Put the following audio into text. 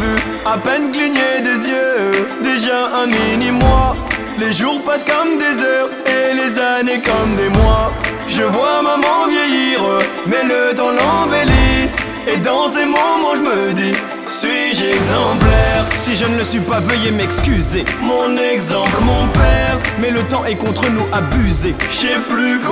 vu à peine cligner des yeux, déjà un mini-mois. Les jours passent comme des heures et les années comme des mois. Je vois maman vieillir, mais le temps l'embellit. Et dans ces moments je me dis, suis-je exemplaire? Si je ne le suis pas, veuillez m'excuser. Mon exemple, mon père, mais le temps est contre nous abusé. Je sais plus